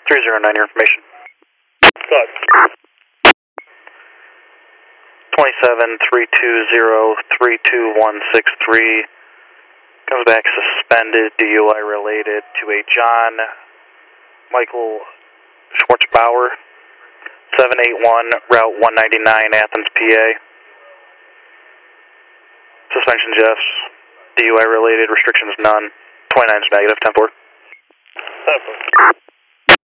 309, your information. Good. 27-320-32163. Comes back suspended, DUI related to a John Michael Schwartzbauer, 781 Route 199, Athens, PA. Suspension yes. DUI related, restrictions none. 29 is negative, 10-4. 10-4.